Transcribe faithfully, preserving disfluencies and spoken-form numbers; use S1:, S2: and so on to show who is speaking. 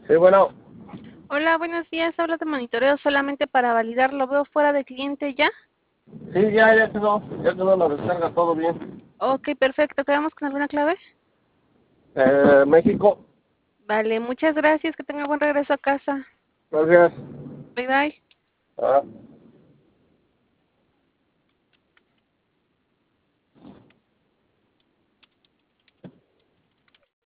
S1: Sí, bueno,
S2: Hola, buenos días. Hablo de monitoreo solamente para validar. Lo veo fuera de cliente ya.
S1: sí, ya, ya quedó, ya quedó la descarga, todo bien.
S2: Ok, perfecto. ¿Quedamos con alguna clave?
S1: Eh, México,
S2: Vale, muchas gracias. Que tenga buen regreso a casa.
S1: gracias.
S2: Bye bye.
S1: Ah.